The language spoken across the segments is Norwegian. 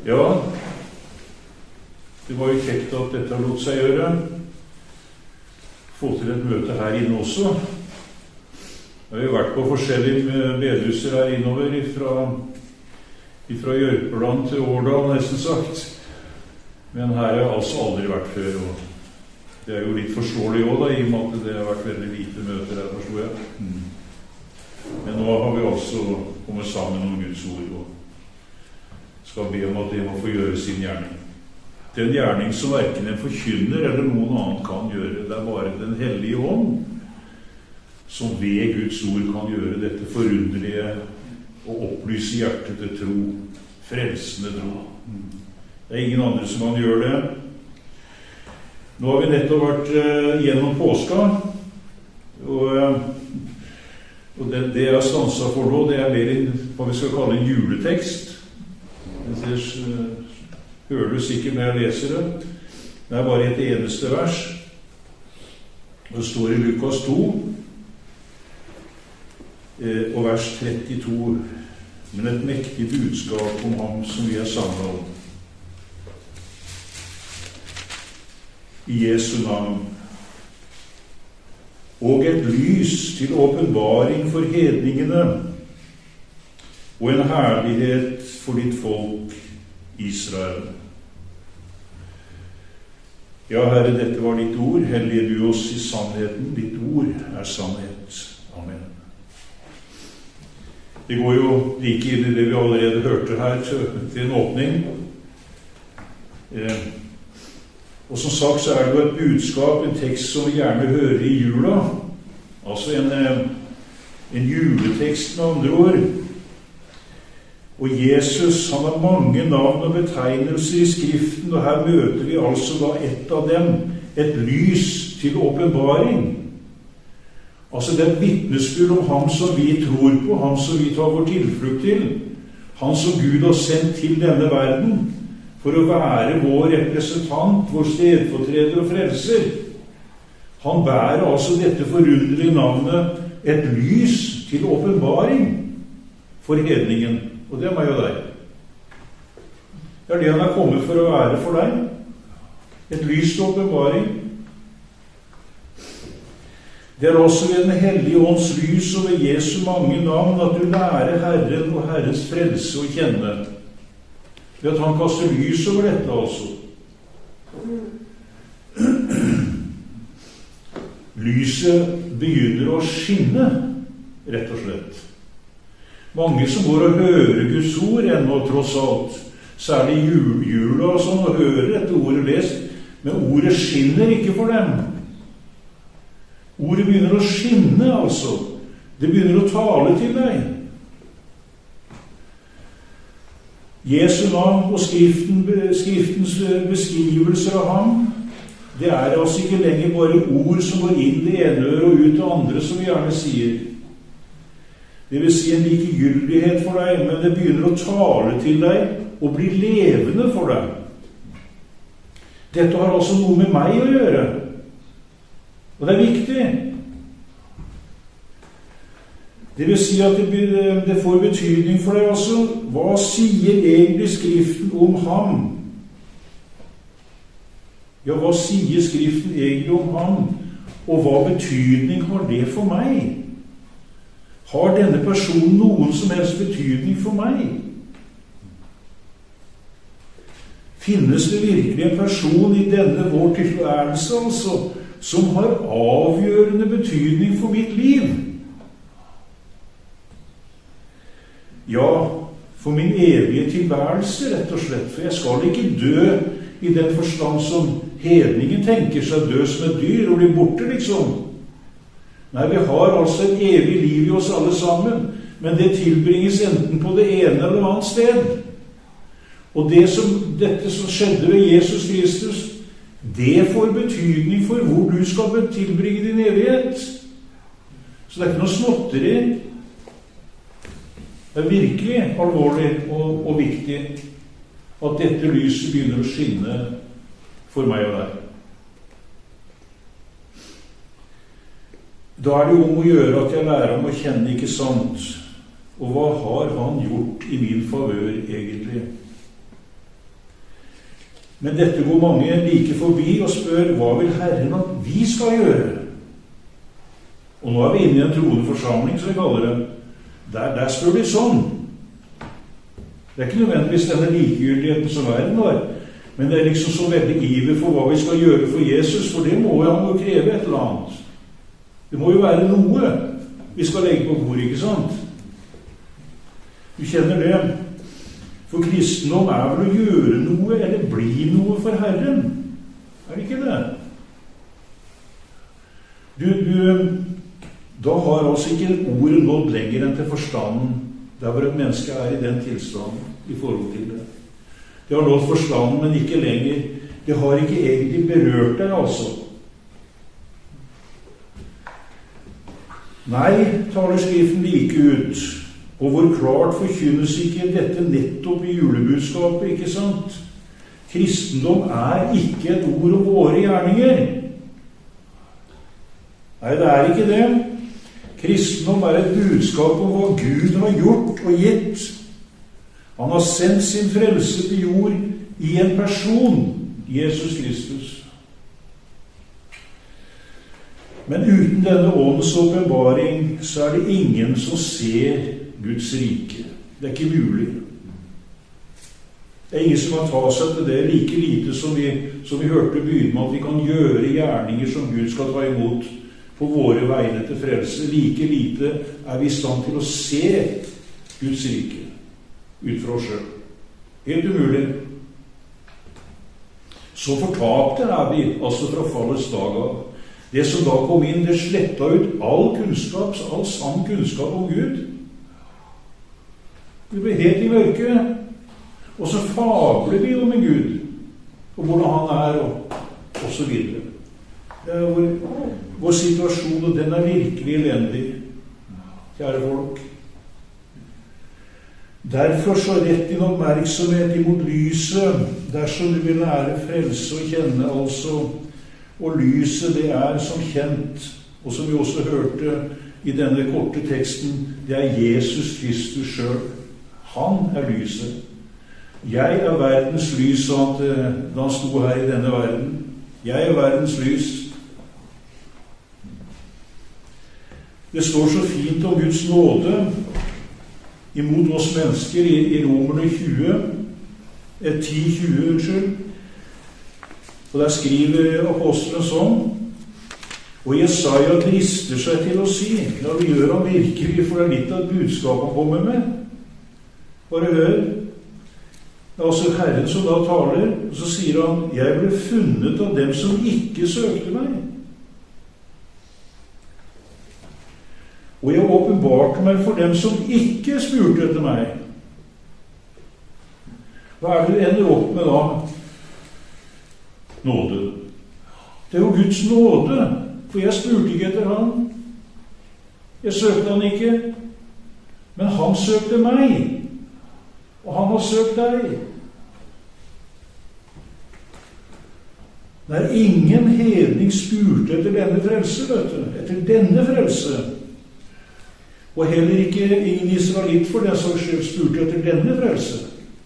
Ja, det var jo kjekt at dette har lått seg gjøre. Få til et møte her inne også. Jeg har jo vært på forskjellige bedhuser her innover, fra Jørpeland til Årdal, nesten sagt. Men her har jeg altså aldri vært før, og det er jo litt forståelig også, da, i og med at det har vært veldig lite møter her, forstår jeg. Men nå har vi altså kommet sammen om Guds ord, og skal be om at det må få gjøre sin gjerning. Den gjerning som hverken en forkynner eller noen annen kan gjøre, det er bare den hellige ånd som ved Guds ord kan gjøre dette forunderlige og opplyse hjertet til tro, frelsende tro. Det er ingen andre som kan gjøre det. Nå har vi nettopp vært gjennom påska, og det jeg har stanset for nå, det er mer hva vi skal kalle en juletekst. Hører du sikkert når jeg leser det. Det er bare et eneste vers. Det står i Lukas 2, og vers 32, men et mektig budskap om ham som vi har samlet om. I Jesu navn. Og et lys til åpenbaring for hedningene, og en herlighet for ditt folk, Israel. Ja, Herre, dette var ditt ord. Hellige du oss i sannheten. Ditt ord er sannhet. Amen. Det går jo like inn i det vi allerede hørte her til en åpning. Og som sagt så er det jo et budskap, en tekst som vi gjerne hører i jula. Altså en juletekst med andre ord. Og Jesus, han har mange navn og betegnelser i Skriften, og her møter vi altså da et av dem, et lys til åpenbaring. Altså det er et vitnesbyrd om ham som vi tror på, ham som vi tar vår tilflukt til, han som Gud har sendt til denne verden, for å være vår representant, vår stedfortreder og frelser. Han bærer altså dette forunderlige navnet, et lys til åpenbaring for hedningen. Og det er meg og deg. Det er det han er kommet for å være for deg. Et lys til åpenbaring. Det er også ved den hellige ånds lys og ved Jesu mange navn at du lærer Herren og Herrens frelse å kjenne. Ved at han kaster lys over dette også. Lyset begynner å skinne, rett og slett. Mange som går og hører Guds ord ennå, tross alt, særlig jula og sånn, og hører dette ordet lest, men ordet skinner ikke for dem. Ordet begynner å skinne, altså. Det begynner å tale til deg. Jesu navn og skriftens beskrivelser av ham, det er altså ikke lenger bare ord som går inn det ene øret og ut det andre, som vi gjerne sier. Det vil si en likegyldighet for deg, men det begynner å tale til deg og bli levende for deg. Dette har altså noe med meg å gjøre. Og det er viktig. Det vil si at det får betydning for deg altså. Hva sier egentlig Skriften om ham? Ja, hva sier Skriften egentlig om ham? Og hva betydning har det for meg? Har denne personen noen som helst betydning for meg? Finnes det virkelig en person i denne vår tilværelse, altså, som har avgjørende betydning for mitt liv? Ja, for min evige tilværelse, rett og slett. For jeg skal ikke dø i den forstand som hedningen tenker seg, dø som et dyr og bli borte, liksom. Nei, vi har altså et evig liv i oss alle sammen, men det tilbringes enten på det ene eller annet sted. Og dette som skjedde ved Jesus Kristus, det får betydning for hvor du skal tilbringe din evighet. Så det er ikke noe snotteri. Det er virkelig alvorlig og viktig at dette lyset begynner å skinne for meg og deg. Da er det om å gjøre at jeg lærer om å kjenne, ikke sant? Og hva har han gjort i min favør egentlig? Men dette går mange like forbi og spør, hva vil Herren at vi skal gjøre? Og nå er vi inne i en troende forsamling, som vi kaller det. Der spør de sånn. Det er ikke nødvendigvis denne likegyldigheten som verden har, men det er liksom så veldig iver for hva vi skal gjøre for Jesus, for det må han jo kreve et eller annet. Det må jo være noe vi skal legge på bord, ikke sant? Du kjenner det. For kristendom er vel å gjøre noe, eller bli noe for Herren. Er det ikke det? Da har altså ikke ordet nådd lenger enn til forstanden, der hvor et menneske er i den tilstanden i forhold til det. Det har nådd forstanden, men ikke lenger. Det har ikke egentlig berørt deg, altså. Nei, taler Skriften like ut, og hvor klart forkynnes ikke dette nettopp i julebudskapet, ikke sant? Kristendom er ikke et ord om våre gjerninger. Nei, det er ikke det. Kristendom er et budskap om hva Gud har gjort og gitt. Han har sendt sin frelse til jord i en person, Jesus Kristus. Men uten denne åndens åpenbaring så er det ingen som ser Guds rike. Det er ikke mulig. Det er ingen som kan ta seg til det, like lite som vi hørte begynne med at vi kan gjøre gjerninger som Gud skal ta imot på våre vegne til frelse. Like lite er vi i stand til å se Guds rike ut fra oss selv. Helt umulig. Så fortapte er vi, altså fra fallets dag av. Det som da kom inn, det sletta ut all kunnskap, all sann kunnskap om Gud. Vi ble helt i mørket. Og så fabler vi om en Gud, og hvordan han er, og så videre. Det er vår situasjon, og den er virkelig elendig, kjære folk. Derfor så rett din oppmerksomhet imot lyset, dersom du vil lære frelse og kjenne altså. Og lyset, det er som kjent, og som vi også hørte i denne korte teksten, det er Jesus Kristus selv. Han er lyset. Jeg er verdens lys, sa han da han sto her i denne verden. Jeg er verdens lys. Det står så fint om Guds nåde imot oss mennesker i Romerne 10:20, unnskyld. Og der skriver apostelen sånn, og Jesaja drister seg til å si, ja, vi gjør han virkelig, for det er litt av et budskap han kommer med. Bare hør. Det er altså Herren som da taler, og så sier han, jeg ble funnet av dem som ikke søkte meg. Og jeg åpenbarte meg for dem som ikke spurte etter meg. Hva er det du ender opp med da? Nåde. Det er jo Guds nåde, for jeg spurte ikke etter han. Jeg søkte han ikke, men han søkte meg, og han har søkt deg. Det er ingen hedning spurte etter denne frelse, vet du, etter denne frelse. Og heller ikke ingen israelitt for den som spurte etter denne frelse.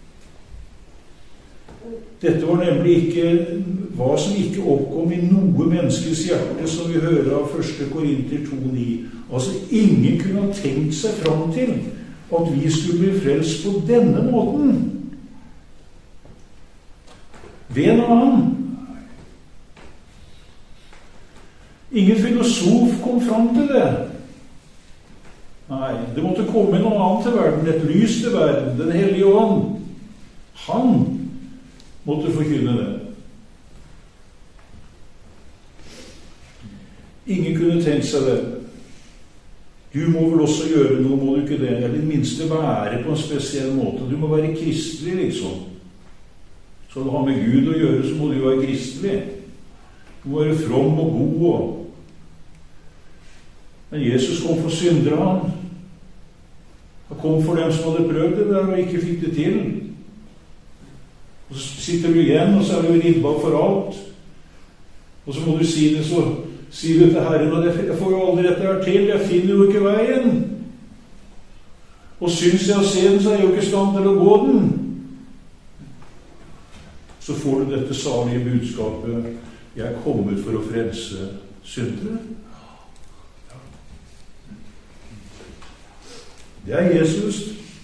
Dette var nemlig ikke hva som ikke oppkom i noe menneskes hjerte, som vi hører av 1. Korinter 2,9. Altså, ingen kunne ha tenkt seg fram til at vi skulle bli frelst på denne måten. Ved en annen. Ingen filosof kom fram til det. Nei, det måtte komme noe annet til verden, et lys til verden, den hellige ånd. Han måtte forkynne det. Ingen kunne tenkt seg det. Du må vel også gjøre noe, må du ikke det? Eller det minste være på en spesiell måte. Du må være kristelig, liksom. Skal du ha med Gud å gjøre, så må du være kristelig. Du må være from og god. Men Jesus kom for syndere, han. Han kom for dem som hadde prøvd det der og ikke fikk det til. Og så sitter du igjen, og så er du ribba for alt. Og så må du si det, så sier du til Herren, og jeg får jo aldri dette her til, jeg finner jo ikke veien. Og syns jeg å se den, så er jeg jo ikke i stand til å gå den. så får du dette salige budskapet: jeg er kommet for å frelse syndere. Det er Jesus.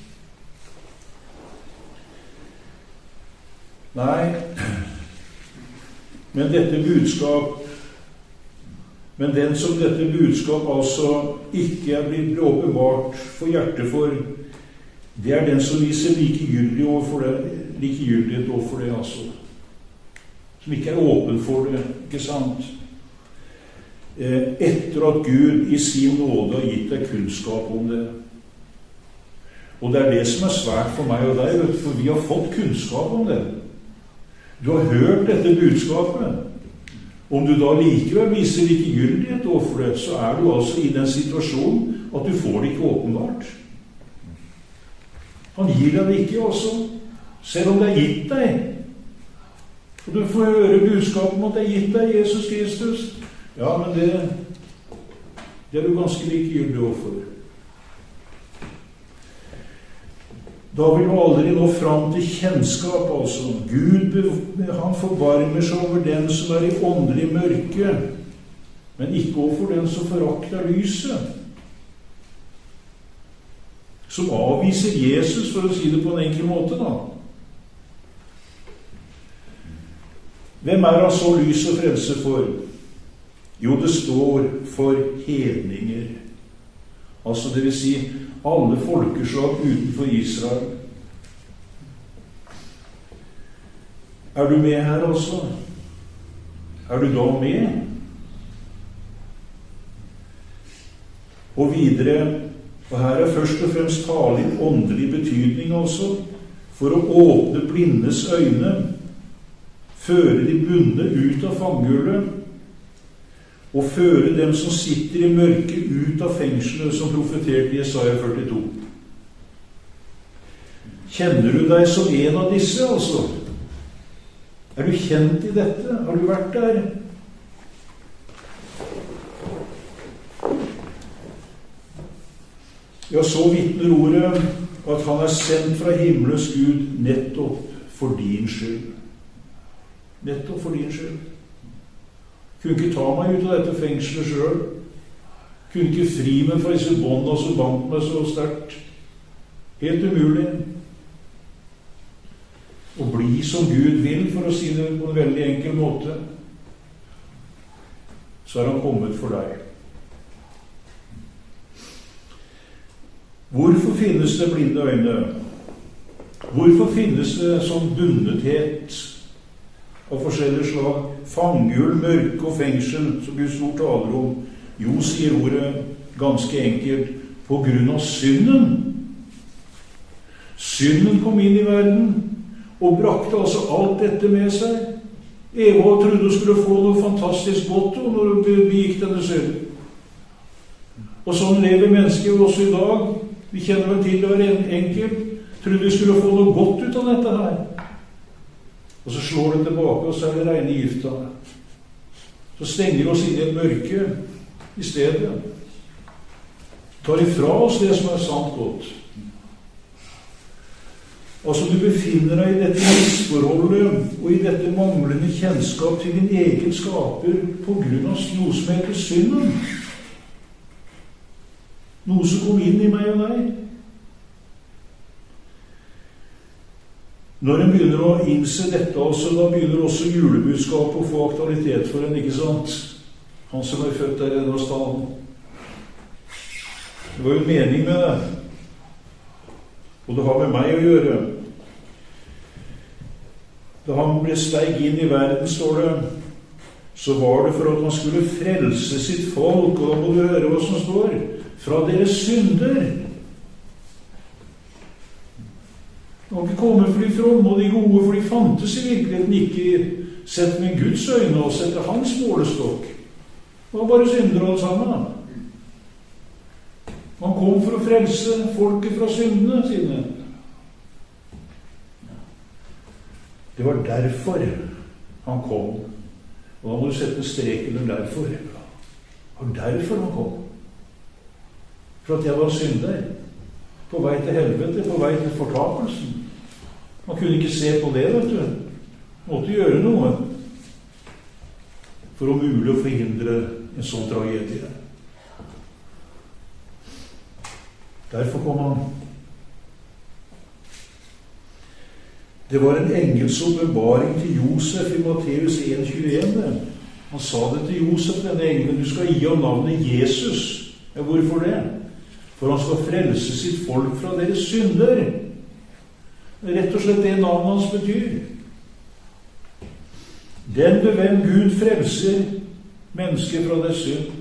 Nei, men dette budskap, men den som dette budskap altså ikke er blitt åpenbart for hjertet for, det er den som viser likegyldighet overfor det, altså. Som ikke er åpen for det, ikke sant? Etter at Gud i sin nåde har gitt deg kunnskap om det. Og det er det som er svært for meg og deg, for vi har fått kunnskap om det. Du har hørt dette budskapet. Om du da likevel viser likegyldighet overfor det, så er du altså i den situasjonen at du får det ikke åpenbart. Han gir deg det ikke også, selv om det er gitt deg. Og du får høre budskapet om at det er gitt deg, Jesus Kristus. Ja, men det er du ganske likegyldig overfor. Da vil du aldri nå fram til kjennskap, altså. Gud, han forbarmer seg over den som er i åndelig mørke, men ikke overfor den som forakter lyset. Som avviser Jesus, for å si det på en enkel måte, da. Hvem er han så lys og frelse for? Jo, det står for hedninger. Altså, det vil si alle folkeslag utenfor Israel. Er du med her, altså? Er du da med? Og videre, og her er først og fremst tale i åndelig betydning, altså, for å åpne blindes øyne, føre de bundne ut av fangehullet, og føre dem som sitter i mørket ut av fengselet, som profeterte i Jesaja 42. Kjenner du deg som en av disse, altså? Er du kjent i dette? Har du vært der? Ja, så vitner ordet at han er sendt fra himmelens Gud nettopp for din skyld. Nettopp for din skyld. Kunne ikke ta meg ut av dette fengselet selv. Kunne ikke fri meg fra disse båndene som bandt meg så sterkt. Helt umulig. Å bli som Gud vil, for å si det på en veldig enkel måte. Så er han kommet for deg. Hvorfor finnes det blinde øyne? Hvorfor finnes det sånn bundethet av forskjellige slag? Fangehull, mørke og fengsel, som Guds ord taler om. Jo, sier ordet ganske enkelt, på grunn av synden. Synden kom inn i verden, og brakte altså alt dette med seg. Eva trodde hun skulle få noe fantastisk godt når hun begikk denne synd. Og sånn lever mennesker også i dag. Vi kjenner vel til det var enkelt. Trodde vi skulle få noe godt ut av dette her. Og så slår det tilbake, og så er det rene gifta. Så stenger oss inn i et mørke i stedet. Tar ifra oss det som er sant godt. Altså, du befinner deg i dette misforholdet og i dette manglende kjennskap til din egen skaper på grunn av noe som heter synden. Noe som kom inn i meg og deg. Når en begynner å innse dette, altså, da begynner også julebudskapet å få aktualitet for en, ikke sant? Han som er født der i denne staden. Det var jo mening med det. Og det har med meg å gjøre. Da han ble steig inn i verden, står det, så var det for at han skulle frelse sitt folk, og da må du høre hva som står, fra deres synder. Det var ikke kommet for de fromme og de gode, for de fantes i virkeligheten ikke sett med Guds øyne og sett til hans målestokk. Det var bare syndere alle sammen. Han kom for å frelse folket fra syndene sine. Det var derfor han kom. Og da må du sette streken derfor. Det var derfor han kom. For at jeg var synder. På vei til helvete, på vei til fortapelsen. Man kunne ikke se på det, vet du. måtte gjøre noe for om mulig å forhindre en sånn tragedie. Derfor kom han. Det var en engels åpenbaring til Josef i Matteus 1,21. Han sa det til Josef, denne engelen: du skal gi ham navnet Jesus. Ja, hvorfor det? For han skal frelse sitt folk fra deres synder. Det er rett og slett det navnet hans betyr. Den ved hvem Gud frelser mennesker fra deres synd.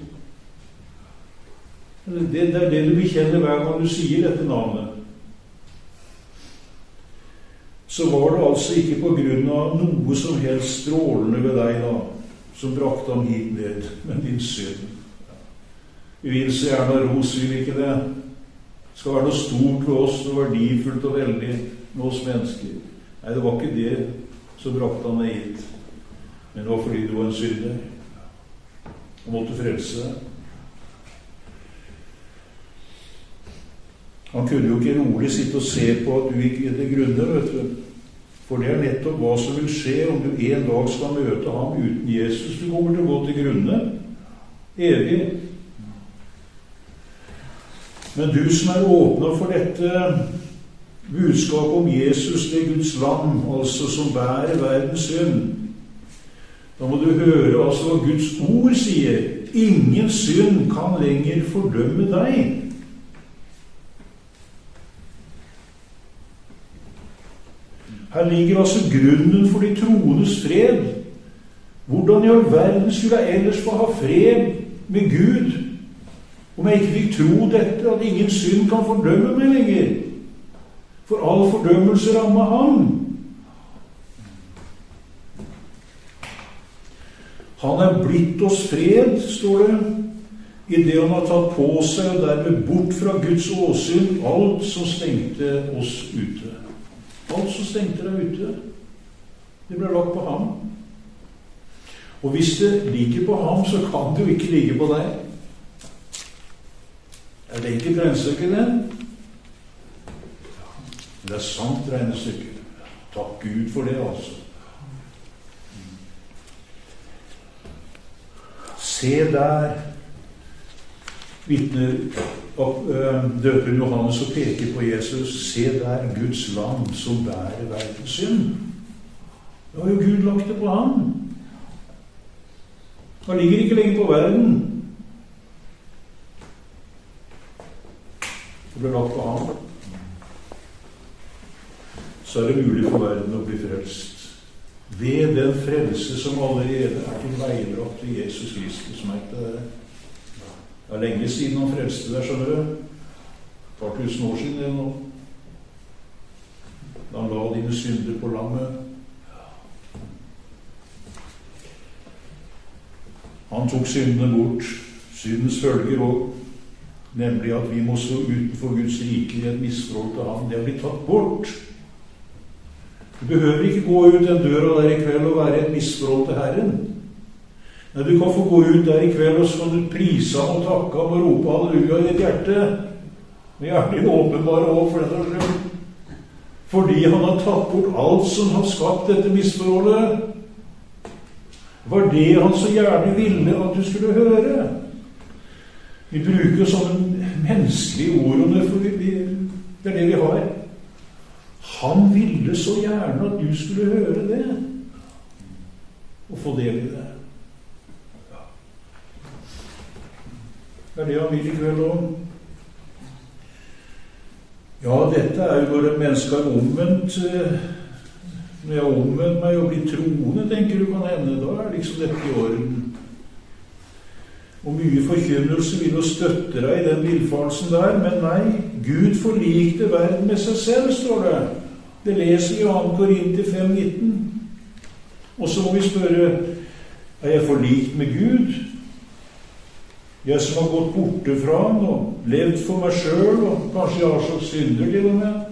Det er det du bekjenner hver gang du sier dette navnet. Så var det altså ikke på grunn av noe som helst strålende ved deg da, som brakte ham hit ned, men din synd. Vi vil så gjerne ha ros, vil ikke det? Det skal være noe stort ved oss, noe verdifullt og veldig med oss mennesker. Nei, det var ikke det som brakte ham ned hit, men det var fordi du var en synder. Han måtte frelse deg. Han kunne jo ikke rolig sitte og se på at du gikk til grunne, vet du. For det er nettopp hva som vil skje om du en dag skal møte ham uten Jesus. Du kommer til å gå til grunne. Evig. Men du som er åpnet for dette budskap om Jesus, det Guds lam, altså som bærer verdens synd, da må du høre altså hva Guds ord sier. Ingen synd kan lenger fordømme deg. Her ligger altså grunnen for de troendes fred. Hvordan i all verden skulle jeg ellers få ha fred med Gud om jeg ikke fikk tro dette, at ingen synd kan fordømme meg lenger? For all fordømmelse rammer ham. Han er blitt oss fred, står det, i det han har tatt på seg og dermed bort fra Guds åsyn alt som stengte oss ute. Alt som stengte deg ute, det ble lagt på ham. Og hvis det ligger på ham, så kan det jo ikke ligge på deg. Er det ikke et regnestykke, det? Det er sant regnestykke. Takk Gud for det, altså. Se der, vitner døperen Johannes og peker på Jesus. Se der, Guds lam som bærer verdens synd. Da har jo Gud lagt det på ham. Han ligger ikke lenger på verden. Det ble lagt på ham. Så er det mulig for verden å bli frelst ved den frelse som allerede er tilveiebrakt til Jesus Kristus. Merk det der. Det er lenge siden han frelste deg, skjønner du. Et par tusen år siden det nå. Da han la dine synder på lammet. Han tok syndene bort. Syndens følger også. Nemlig at vi må stå utenfor Guds rike i et misforhold til ham. Det har blitt tatt bort. Du behøver ikke gå ut den døra der i kveld og være i et misforhold til Herren. Nei, du kan få gå ut der i kveld, og så kan du prise ham og takke ham og rope halleluja i ditt hjerte. Og hjertet din åpenbare også for dette selv. Fordi han har tatt bort alt som har skapt dette misforholdet. Var det han så gjerne ville at du skulle høre? Vi bruker sånne menneskelige ord om det, for det er det vi har. Han ville så gjerne at du skulle høre det, og få del i det. Det er det han vil i kveld om. Ja, dette er jo når et menneske har omvendt. Når jeg har omvendt meg og blitt troende, tenker du kan hende, da er liksom dette i orden. Og mye forkynnelse vil jo støtte deg i den villfarelsen der, men nei, Gud forlikte verden med seg selv, står det. Det leser vi i 2. Korinter 5,19. Og så må vi spørre, er jeg forlikt med Gud? Jeg som har gått borte fra ham og levd for meg selv, og kanskje jeg har så synder til og med.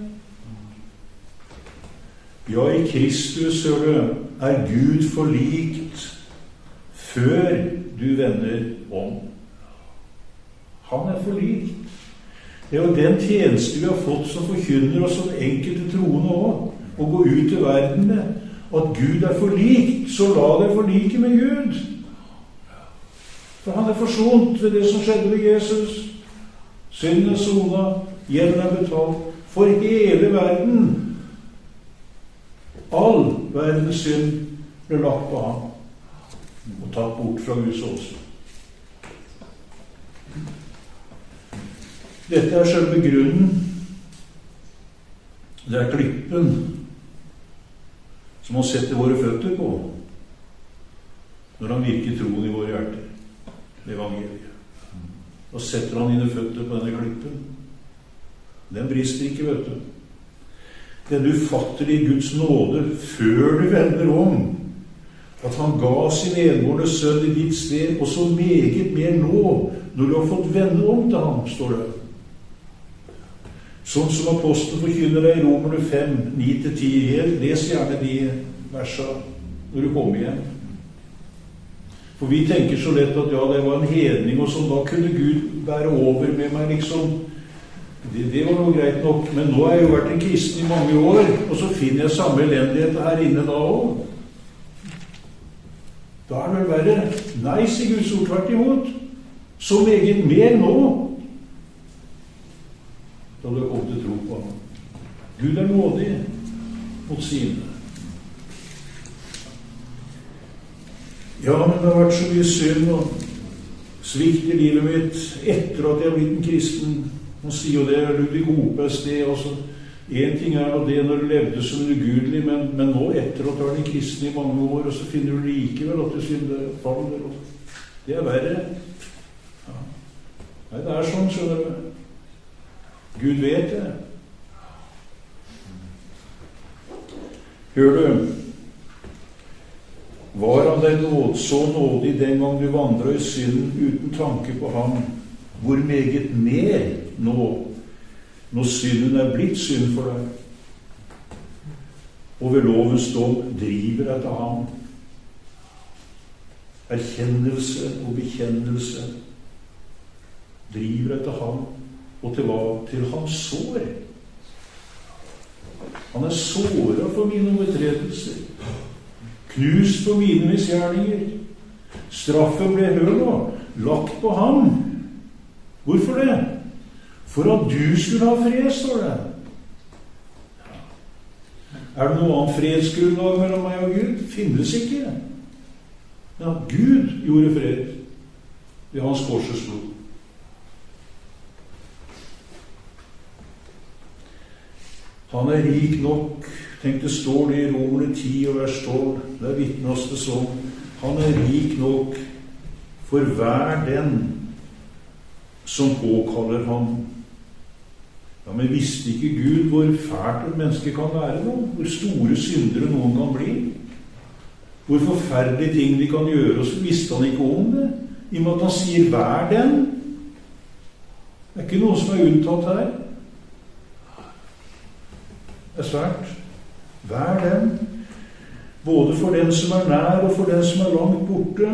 Ja, i Kristus, hører du, er Gud forlikt før du vender om. Han er forlikt. Det er jo den tjeneste vi har fått som forkynner og som enkelte troende også, å gå ut i verden med. at Gud forlik, så la deg forlike med Gud. For han forsont ved det som skjedde ved Jesus. Synden sona, gjelden betalt, for hele verden. All verdens synd ble lagt på ham, og tatt bort fra Guds åsyn. Dette selve grunnen. Det klippen som han setter våre føtter på når han virker troen i våre hjerter. Evangeliet. Da setter han dine føtter på denne klippen. Den brister ikke, vet du. Den ufattelige Guds nåde før du vender om, at han ga sin enbårne sønn i ditt sted, og så meget mer nå, når du har fått vende om til ham, står det. Sånn som apostelen forkynner deg i Romerne 5, 9-10. Les gjerne de versene når du kommer igjen. For vi tenker så lett at ja, det var en hedning, og sånn, da kunne Gud være over med meg, liksom. Det var noe greit nok, men nå har jeg jo vært en kristen i mange år, og så finner jeg samme elendighet her inne da også. Da det vel verre. Nei, sier Guds ord, tvert imot. Så meget mer nå, da du har kommet til tro på ham. Gud nådig mot sine. Ja, men det har vært så mye synd og svikt i livet mitt etter at jeg har blitt en kristen. Man sier jo det, Ludvig Hope et sted, altså. En ting nå det når du levde som ugudelig, men nå etter at du har vært en kristen i mange år, og så finner du likevel at du synder og faller. Det verre. Ja. Nei, det sånn, skjønner du. Gud vet det. Hør du, var han deg så nådig den gang du vandret i synden uten tanke på ham, hvor meget mer nå, når synden blitt synd for deg, og ved lovens dom driver etter ham. Erkjennelse og bekjennelse driver etter ham, og til hva? Til hans sår. Han såret for mine overtredelser, knust for mine misgjerninger. Straffen ble, hør nå, lagt på ham. Hvorfor det? For at du skulle ha fred, står det. Det noe annet fredsgrunnlag mellom meg og Gud? Finnes ikke. Ja, Gud gjorde fred ved hans korsets blod. Han rik nok, tenk det står det i Romerne 10 og vers 12, der vitnes det sånn, han rik nok for hver den som påkaller ham. Ja, men visste ikke Gud hvor fælt et menneske kan være nå? Hvor store syndere noen kan bli? Hvor forferdelige ting de kan gjøre, og så visste han ikke om det. I og med at han sier hver den. Det ikke noe som unntatt her. Det svært. Hver den, både for den som nær og for den som langt borte.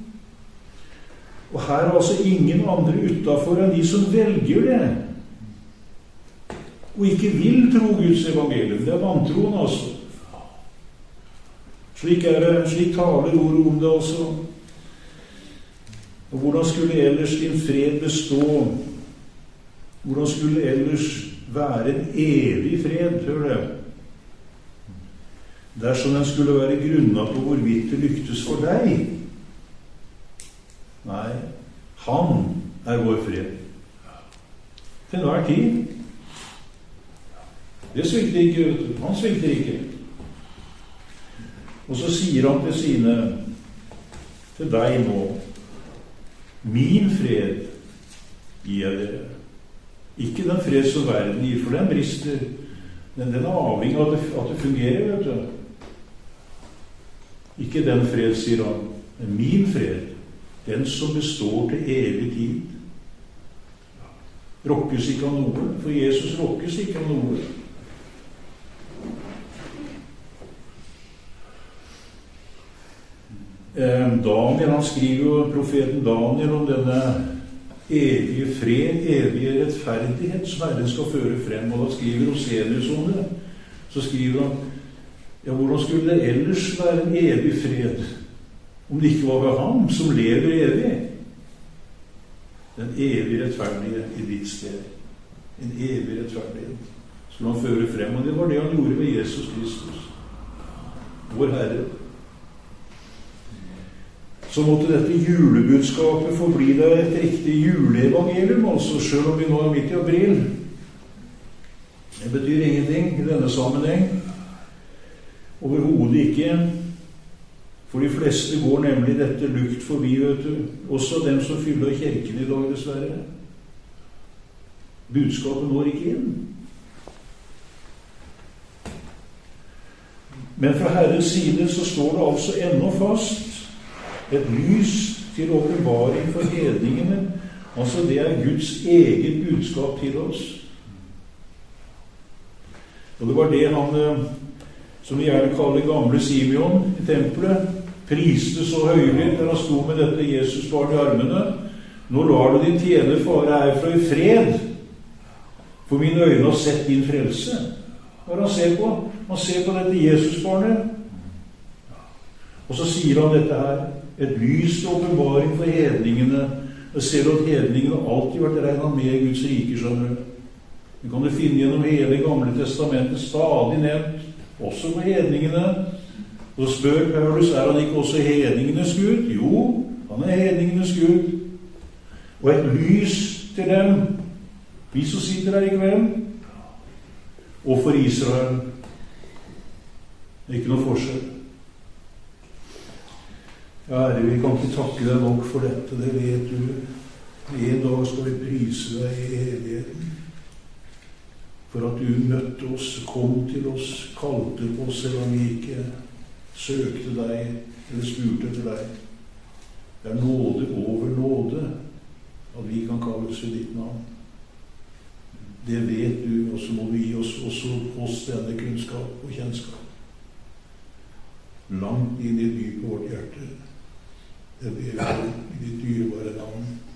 Og her altså ingen andre utenfor enn de som velger det, og ikke vil tro Guds evangelium. Det vantroen, altså. Slik det, slik taler ordet om det, altså. Og hvordan skulle ellers din fred bestå? Hvordan skulle ellers være en evig fred, hør det? Dersom den skulle være grunnet på hvorvidt det lyktes for deg. Nei, han vår fred. Til enhver tid. Det svikter ikke, vet du. Han svikter ikke. Og så sier han til sine, til deg nå, min fred gir jeg dere. Ikke den fred som verden gir, for den brister. Men den avhengig av at det fungerer, vet du. Ikke den fred, sier han, men min fred, den som består til evig tid. Rokkes ikke av noe, for Jesus rokkes ikke av noe. Daniel, han skriver jo, profeten Daniel, om denne evige fred, evige rettferdighet som Herren skal føre frem, og da skriver Rosenius om det. Så skriver han, Ja, hvordan skulle det ellers være en evig fred, om det ikke var ved ham som lever evig? Den evige rettferdige i ditt sted. En evig rettferdighet skulle han føre frem, og det var det han gjorde ved Jesus Kristus, vår Herre. Så måtte dette julebudskapet forbli det et riktig juleevangelium, altså selv om vi nå er midt i april. Det betyr ingenting i denne sammenheng. Overhodet ikke. For de fleste går nemlig dette lukt forbi, vet du. Også dem som fyller kirken i dag, dessverre. Budskapet når ikke inn. Men fra Herres side så står det altså ennå fast et lys til åpenbaring for hedningene. Altså det er Guds eget budskap til oss. Og det var det han, som vi gjerne kaller gamle Simeon i tempelet, priste så høylytt der han sto med dette Jesusbarn i armene. Nå lar du din tjener fare herfra i fred, for mine øyne har sett din frelse. Hva er han ser på? Han ser på dette Jesusbarnet. Og så sier han dette her, et lys til åpenbaring for hedningene. Jeg ser at hedningene alltid vært regnet med i Guds rike, skjønner du. Det kan du finne gjennom hele Gamle testamentet, stadig nevnt, også med hedningene. Og spør Paulus, er han ikke også hedningenes Gud? Jo, han er hedningenes Gud. Og et lys til dem, vi som sitter her i kveld, og for Israel. Det er ikke noe forskjell. Ja, Herre, vi kan ikke takke deg nok for dette, det vet du. En dag skal vi prise deg i evigheten. For at du møtte oss, kom til oss, kalte på oss, selv om vi ikke søkte deg, eller spurte til deg. Det er nåde over nåde, at vi kan kalles ved ditt navn. Det vet du, og så må vi gi oss også hos denne kunnskap og kjennskap. Langt inn i dypet vårt hjerte. Det ber vi i ditt dyrebare navn.